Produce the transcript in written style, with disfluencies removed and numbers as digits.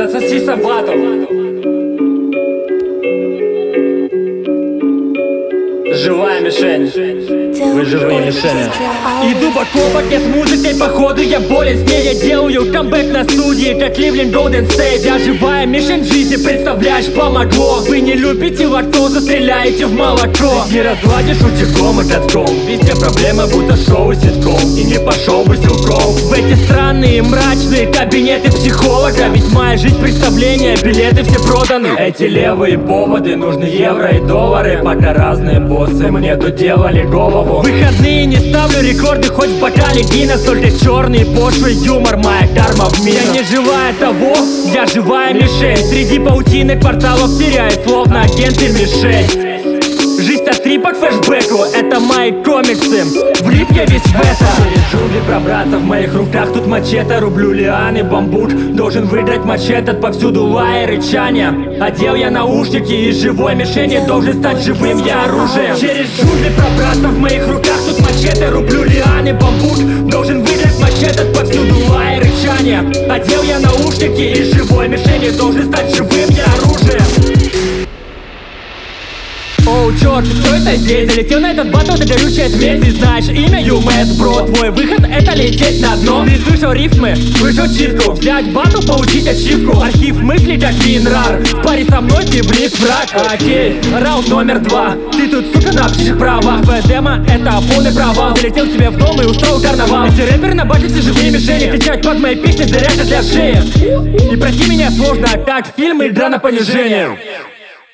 Да соси собаку. Живая мишень. Вы живые мишени. Иду бок о бок, я с музыкой, походу я болен с ней. Я делаю камбэк на студии, как Кливленд Голден Стейт. Я живая мишень в жизни, представляешь, помогло. Вы не любите лактозу, стреляете в молоко. Не разгладишь утюгом и катком. Везде проблемы, будто шоу ситком. И не пошел бы силком в эти странные мрачные кабинеты психолога. Ведь моя жизнь представление, билеты все проданы. Эти левые поводы, нужны евро и доллары. Пока разные боссы мне тут делали голову. Выходные не ставлю рекорды, хоть в бокале Гиннес. Только черный пошлый юмор, моя карма в минус. Я не живая того, я живая мишень. Среди паутины кварталов теряюсь, словно агенты Ми-6. Жизнь от трипа к флешбеку, это мои комиксы. Влип я весь в это. Через джунгли пробраться, в моих руках тут мачете. Рублю лианы, бамбук, должен выиграть мачете. Повсюду лай и рычание. Одел я наушники из живой мишени, должен стать живым я оружием. Через джунгли пробраться, в моих руках тут мачете. Рублю лианы, бамбук, должен выиграть мачете. Повсюду лай и рычание. Одел я наушники из живой мишени, должен стать живым я оружием. Оу, черт, что это здесь? Залетел на этот батл, ты горючая смесь. Ты знаешь имя, Юмэд, бро. Твой выход это лететь на дно. Ты слышал рифмы, слышал читку. Взять батл, получить ачивку. Архив мыслей, как Винрар. В паре со мной ты влип враг. Окей, раунд номер 2. Ты тут, сука, на птичьих правах. Твоя демо это полный провал. Залетел к тебе в дом и устроил карнавал. Эти рэперы на базе все живые мишени. Кричать под моей песни заряжа для шеи. И пройти меня сложно, как фильм «Игра на понижение».